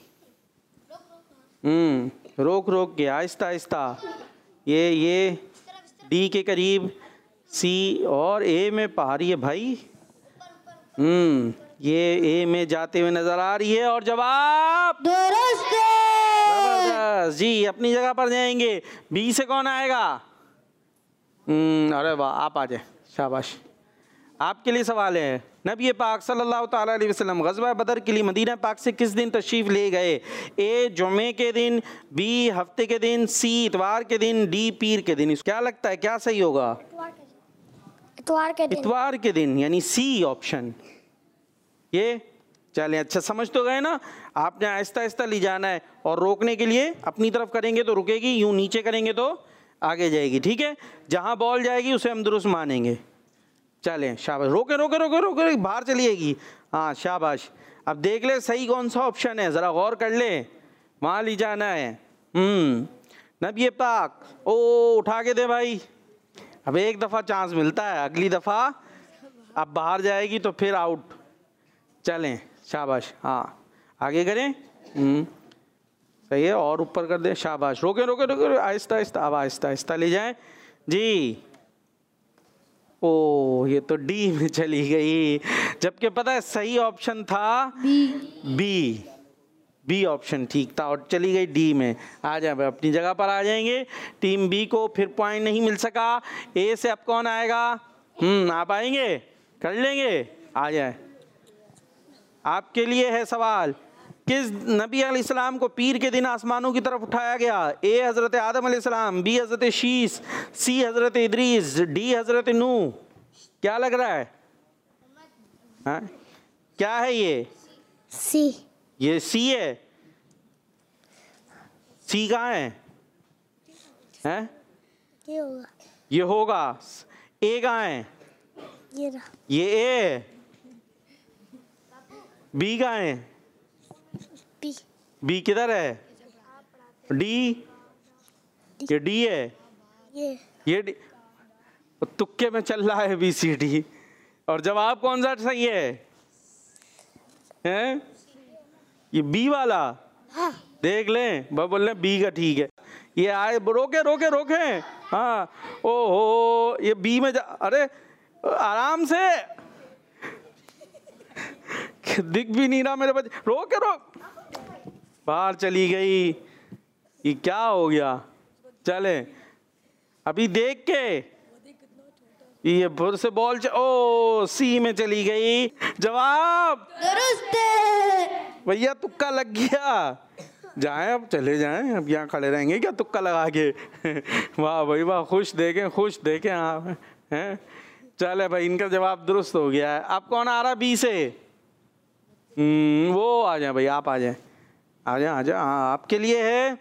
रोक रोक के, आहिस्ता आहिस्ता। ये डी के करीब, सी और ए में पहाड़ी है भाई। ये ए में जाते हुए नजर आ रही है और जवाब दुरुस्त है। जबरदस्त जी, अपनी जगह पर जाएंगे। बी से कौन आएगा? अरे वाह, आप आ जाए, शाबाश। आपके लिए सवाल है, नबी पाक सल्लल्लाहु ताला अलैहि वसल्लम ग़ज़वा बदर के लिए मदीना पाक से किस दिन तशरीफ़ ले गए? ए जुमे के दिन, बी हफ्ते के दिन, सी इतवार के दिन, डी पीर के दिन। क्या लगता है क्या सही होगा? इतवार के दिन। इतवार के दिन, यानी सी ऑप्शन। ये चलें, अच्छा समझ तो गए ना। आपने आहिस्ता आहिस्ता ले जाना है और रोकने के लिए अपनी तरफ करेंगे तो रुकेगी, यूं नीचे करेंगे तो आगे जाएगी, ठीक है। जहां बॉल जाएगी उसे हम दुरुस्त मानेंगे। चलें, शाबाश। रोके रोके रोके रोके, बाहर चलिएगी, हाँ शाबाश। अब देख ले सही कौन सा ऑप्शन है, ज़रा गौर कर ले, वहाँ ले जाना है। नबी पाक, ओ उठा के दे भाई। अब एक दफ़ा चांस मिलता है, अगली दफ़ा अब बाहर जाएगी तो फिर आउट। चलें, शाबाश, हाँ आगे करें। सही है, और ऊपर कर दे, शाबाश। रोके रोके रोके, आहिस्ता आहिस्ता, अब आहिस्ता आहिस्ता ले जाएं जी। ओ ये तो डी में चली गई, जबकि पता है सही ऑप्शन था बी ऑप्शन ठीक था और चली गई डी में। आ जाए, अपनी जगह पर आ जाएंगे। टीम बी को फिर पॉइंट नहीं मिल सका। ए से अब कौन आएगा? आप आएंगे, कर लेंगे, आ जाए। आपके लिए है सवाल, किस नबी अलैहिस्सलाम को पीर के दिन आसमानों की तरफ उठाया गया? ए हज़रत आदम अलैहिस्सलाम, बी हज़रत शीस, सी हज़रत इदरीस, डी हज़रत नूह। क्या लग रहा है? हाँ? क्या है ये? सी। ये सी है। सी कहाँ है? हैं? ये होगा। ये होगा। ए कहाँ है? ये रहा। ये ए। बी कहाँ है? बी। बी किधर है? डी। ये डी है। ये डी। तुक्के में चल रहा है बी सी डी। और जवाब कौन सा सही है? हैं? ये बी वाला। हाँ। देख लें, बोल रहे बी का ठीक है। ये आए, रोके रोके रोके, हाँ। ओहो, ये बी में अरे आराम से, दिख भी नहीं रहा मेरे बच्चे। रोके रोक, बाहर चली गई। ये क्या हो गया? चले अभी देख के, ये फिर से बॉल ओ सी में चली गई। जवाब दुरुस्त है। भैया, तुक्का लग गया। जाएं, अब चले जाएं, अब यहाँ खड़े रहेंगे क्या तुक्का लगा के? वाह भाई वाह, खुश देखें आप हैं। चले भाई, इनका जवाब दुरुस्त हो गया है। अब कौन आ रहा बी से? वो आ जाए भाई, आप आ जाए, आ जाए। हाँ, आपके लिए है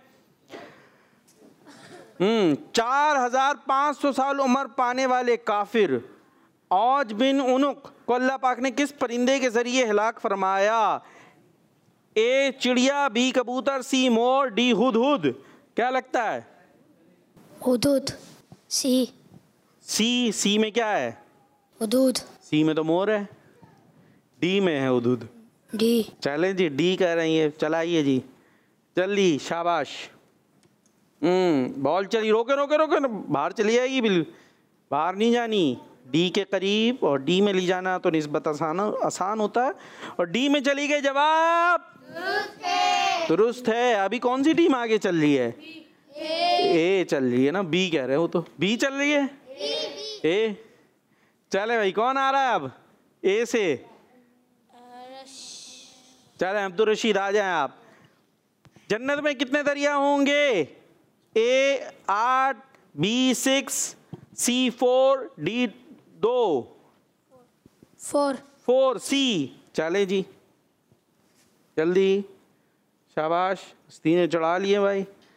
4,500 साल उम्र पाने वाले काफिर औज बिन उनुक को अल्लाह पाक ने किस परिंदे के जरिए हिलाक फरमाया? ए चिड़िया, बी कबूतर, सी मोर, डी हुदहुद। क्या लगता है? हुदहुद। सी में क्या है? हुदहुद। सी में तो मोर है, डी में है हुदहुद। डी। चलें जी, डी कह रही है, चलाइए जी जल्दी, शाबाश। बॉल चली, रोके रोके रोके, बाहर चली जाएगी, बिल्कुल बाहर नहीं जानी। डी के करीब, और डी में ले जाना तो निस्बत आसान होता है। और डी में चली गई, जवाब दुरुस्त है। अभी कौन सी टीम आगे चल रही है? ए चल रही है ना, बी कह रहे हो तो बी चल रही है। ए चले भाई, कौन आ रहा है अब ए से? चले अब्दुल रशीद, आ जाए आप। जन्नत में कितने दरिया होंगे? A 8, B 6, C 4, D 2। 4 C. चले जी जल्दी, शाबाश, हस्ती ने चढ़ा लिए भाई।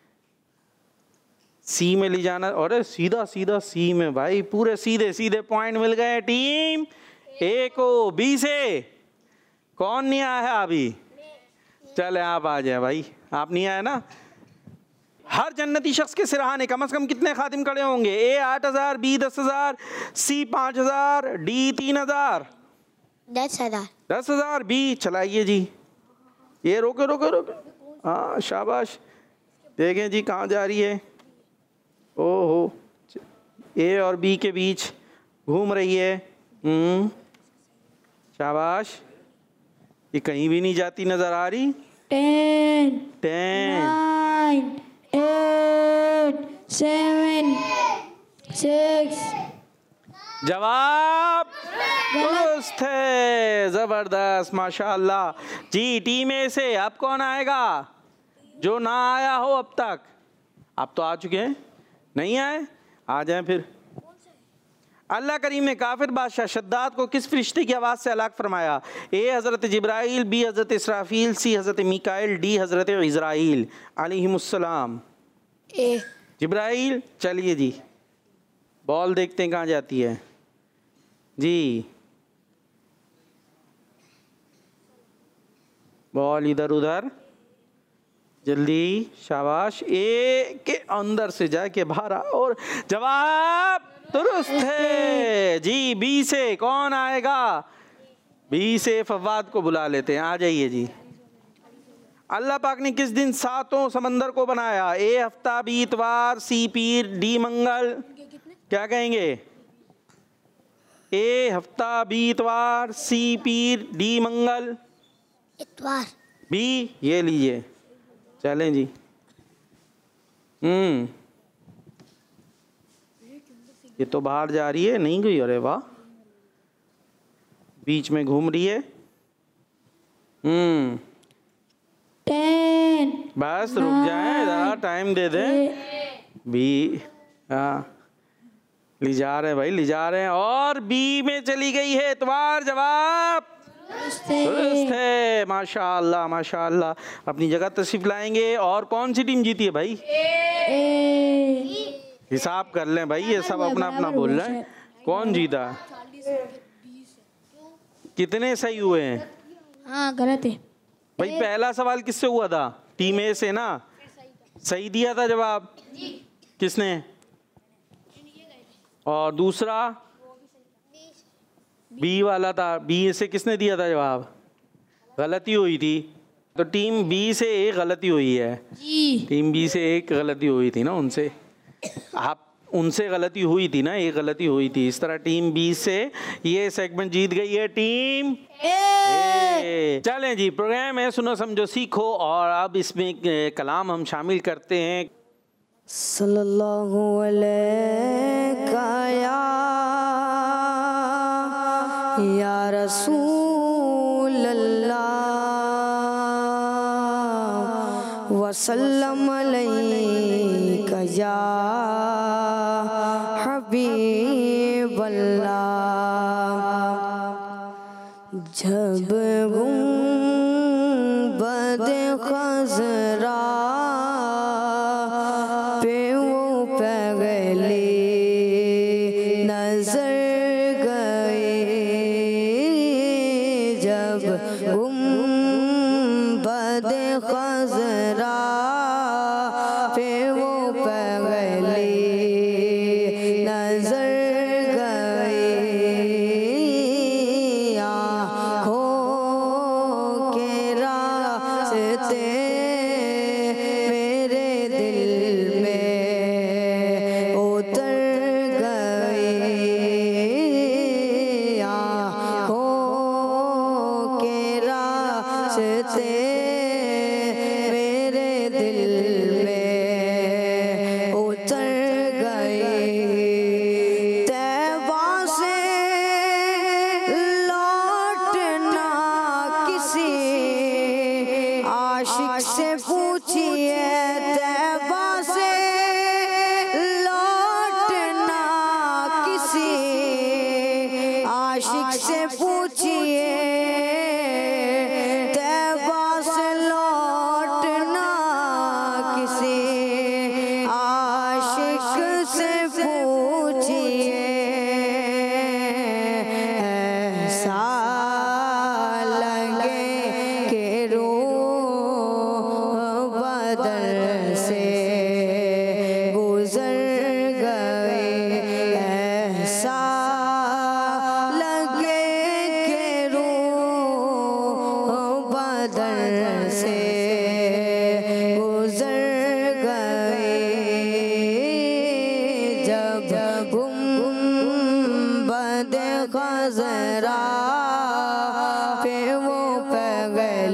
सी में ले जाना। अरे सीधा सीधा सी में भाई, पूरे सीधे सीधे पॉइंट मिल गए टीम ए को। बी से कौन नहीं आया है अभी? चले आप आ जाए भाई, आप नहीं आए ना। हर जन्नती शख्स के सिरहाने कम से कम कितने खातिम खड़े होंगे? A 8000, B 10,000, C 5000, D 3000। 10,000। 10,000 B. चलाइए जी, ये रोके रोके रोके, हाँ शाबाश। देखें जी कहाँ जा रही है। ओहो, ए और बी के बीच घूम रही है। शाबाश, ये कहीं भी नहीं जाती, नजर आ रही। 10 10 9 8 7 6। जवाब दुरुस्त है, जबरदस्त, माशाअल्लाह जी। टीम ए से अब कौन आएगा जो ना आया हो अब तक? आप तो आ चुके हैं, नहीं आए? आ जाएं फिर। अल्लाह करीम ने काफिर बादशाह शद्दाद को किस फरिश्ते की आवाज़ से हलाक फरमाया? ए हज़रत जिब्राइल, बी हज़रत इसराफील, सी हज़रत मीकाइल, डी हज़रत इज़राइल अलैहिमुस्सलाम। ए जिब्राइल। चलिए जी, बॉल देखते हैं कहाँ जाती है जी। बॉल इधर उधर, जल्दी, शाबाश। ए के अंदर से जाके बाहर आ, और जवाब दुरुस्त है जी। बी से कौन आएगा? बी से फवाद को बुला लेते हैं, आ जाइए जी। अल्लाह पाक ने किस दिन 7 समंदर को बनाया? ए हफ्ता, बी इतवार, सी पीर, डी मंगल। क्या कहेंगे? ए हफ्ता, बी इतवार, सी पीर, डी मंगल। इतवार। बी। ये लीजिए, चलें जी। ये तो बाहर जा रही है, नहीं गई? अरे वाह, बीच में घूम रही है। 10। बस रुक जाए जरा, टाइम दे दे। बी, हाँ ले जा रहे हैं भाई, ले जा रहे हैं। और बी में चली गई है इतवार। जवाब दुरुस्त है, माशाअल्लाह माशाअल्लाह। अपनी जगह तशरीफ लाएंगे। और कौन सी टीम जीती है भाई? हिसाब कर लें भाई, ये सब अपना अपना बोल रहे हैं। कौन जीता? कितने सही हुए हैं? हाँ गलत है भाई। पहला सवाल किससे हुआ था? टीम ए से ना? सही दिया था जवाब किसने? और दूसरा बी वाला था, बी से किसने दिया था जवाब? गलती हुई थी। तो टीम बी से एक गलती हुई है जी। टीम बी से एक गलती हुई थी ना उनसे, आप उनसे गलती हुई थी ना, एक गलती हुई थी। इस तरह टीम बी से ये सेगमेंट जीत गई है टीम ए। चलें जी, प्रोग्राम है सुनो समझो सीखो, और अब इसमें कलाम हम शामिल करते हैं। सल्लल्लाहु अलैहि या रसूल अल्लाह वसल्लम अलैका या हबीब अल्लाह। जब गुंबद खज़रा पे वो पगली नजर गए, जब गुंबद खज़रा पे वो पगली नजर गए, आँखों के रास्ते मेरे दिल में उतर गए, आँखों के रास्ते मेरे दिल में उतर गए। तैबा से लौटना किसी आशिक से पूछिए, तैबा से लौटना किसी आशिक से पूछिए, तैबा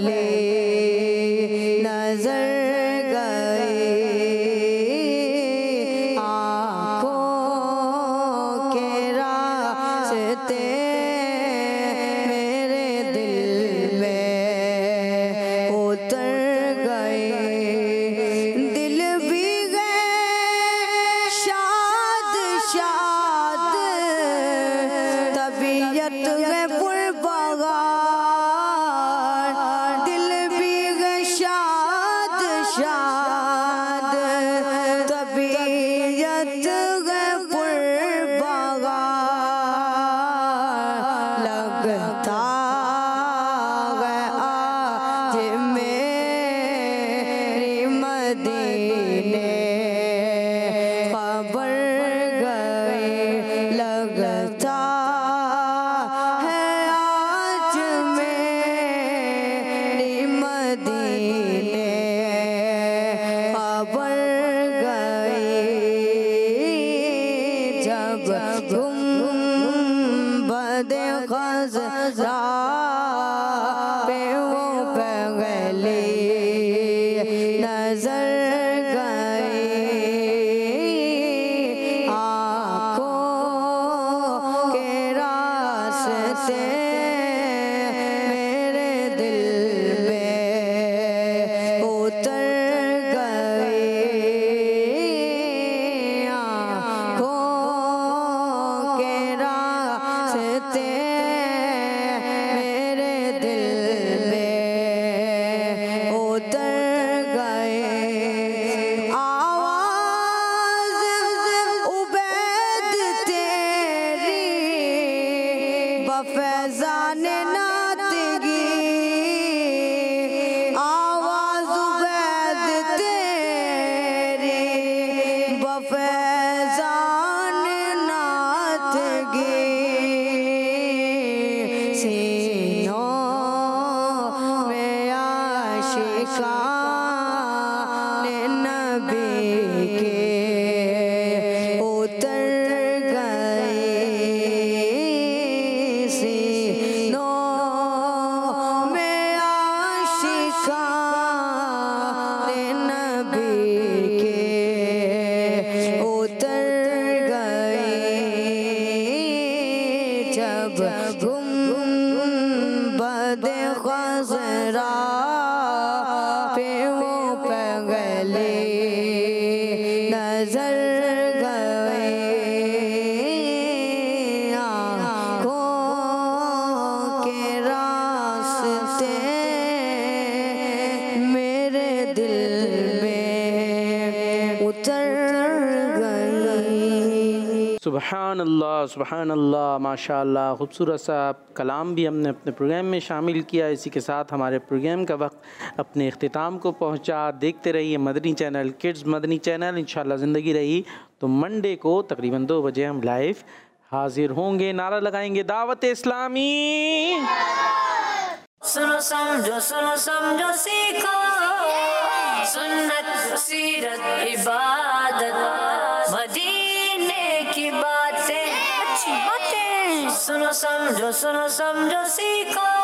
पगले नजर गए आँखों के रास्ते मेरे दिल में उतर गए दिल भी गए शाद शाद तबीयत में पुरबगार दिल भी गए शाद शाद तबीयत में पुरबगार लगता है आज मेरी मदीने खबर गए लगता है आज मेरी मदीने खबर गए जब गुंबद खज़रा पे वो पगले नजर गए आँखों के रास्ते मेरे दिल में उतर गए आँखों के रास्ते मेरे दिल में उतर गए आवाज़ उबैद तेरी बफैज़ान नातगी आवाज़ उबैद तेरी बफैज़ान नातगी सीनों में आशिकान नबी के उतर गए सीनों में आशिकान नबी के उतर गए जब गुंबद खज़रा पे वो पगले नजर गए आँखों के रास्ते मेरे दिल में उतर गए सुबहान अल्लाह माशाअल्लाह खूबसूरत सा कलाम भी हमने अपने प्रोग्राम में शामिल किया। इसी के साथ हमारे प्रोग्राम का वक्त अपने इख्तिताम को पहुंचा। देखते रहिए Madani channel kids Madani channel. इंशाल्लाह ज़िंदगी रही तो मंडे को तकरीबन 2 बजे हम लाइव हाजिर होंगे। नारा लगाएंगे दावत इस्लामी। सुनो समझो सीखो सुन्नत सीरत इबादत मदीने की बातें अच्छी बातें सुनो समझो सीखो